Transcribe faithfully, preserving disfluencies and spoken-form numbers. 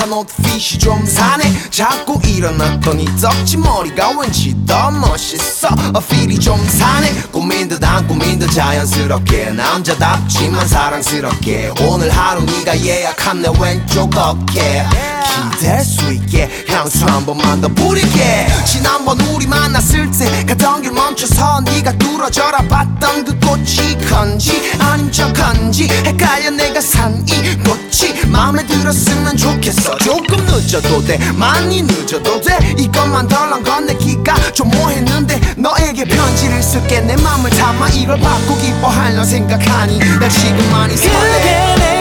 옷핏이 좀 사네. 자꾸 일어났더니 떡지 머리가 왠지 더 멋있어. 어, 필이 좀 사네. 꾸민 듯 안 꾸민 듯 자연스럽게 남자답지만 사랑스럽게 오늘 하루 네가 예약한 내 왼쪽 어깨 기댈 수 있게 향수 한 번만 더 부릴게. 지난번 우리 만났을 때 가던 길 멈춰서 네가 뚫어져라 봤던 그 꽃이 건지 아님 저 건지 헷갈려 내가 산 이 꽃이 맘에 들었으면 좋겠어. 조금 늦어도 돼 많이 늦어도 돼 이것만 덜랑 건네기가 좀 뭐했는데 너에게 편지를 쓸게. 내 맘을 담아 이걸 받고 기뻐하려 생각하니 나 지금 많이 설레.